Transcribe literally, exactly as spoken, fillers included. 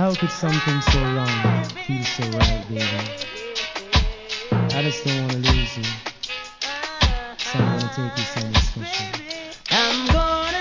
How could something so wrong feel so right, baby? I just don't wanna lose you, so I'm gonna take you somewhere special. I'm gonna